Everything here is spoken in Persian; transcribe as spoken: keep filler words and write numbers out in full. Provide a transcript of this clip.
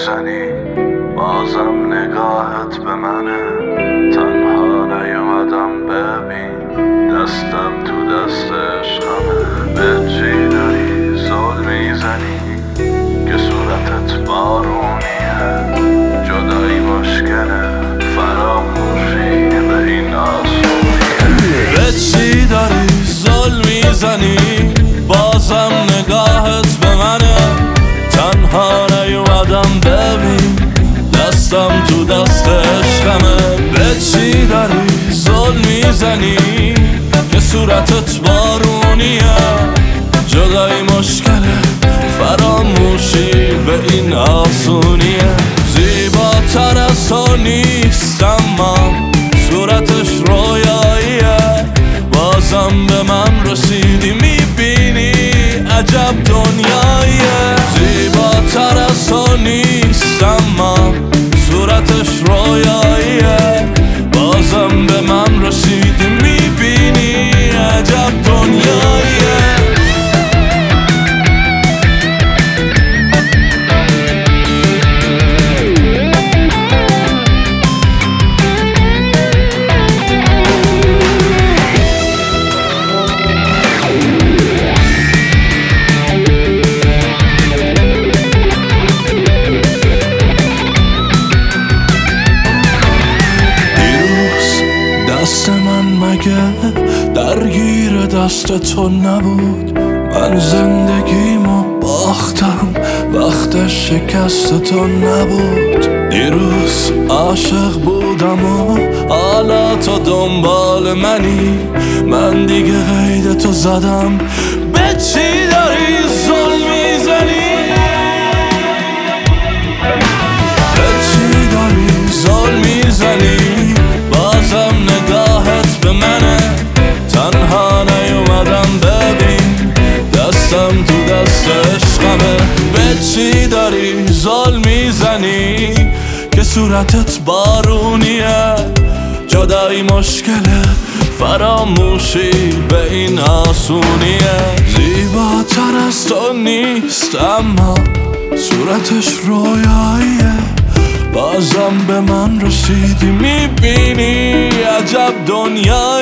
میزنی بازم نگاهت به منه، تنها نیومدم ببین دستم تو دست عشقمه. به چی داری زل میزنی که صورتت بارونیه، جدایی مشکله فراموشی به این آسونیه. به چی داری زل میزنی بازم نگاهت به منه، تنها نیومدم ببین دستم تو دست عشقمه. به چی داری زل میزنی که صورتت بارونیه، جدایی مشکله فراموشی به این آسونیه. زیباتر از تو نیست اما صورتش رویاییه، بازم به من رسیدی میبینی عجب دنیاییه. زیباتر از تو نیست اما صورتش رویاییه، بازم به من رسیدی میبینی عجب دنیاییه. دست من مگه درگیر دست تو نبود؟ من زندگیمو باختم وقت شکست تو نبود. دیروز عاشق بودم و حالا تو دنبال منی، من دیگه قید تو زدم. به چی داری زل میزنی؟ به چی داری زل میزنی بازم نگاهت به منه، تنها نیومدم ببین دستم تو دست عشقمه. به چی داری زل میزنی که صورتت بارونیه، جدایی مشکله فراموشی به این آسونیه. زیباتر از تو نیست اما صورتش رویاییه، بازم به من رسیدی میبینی عجب دنیا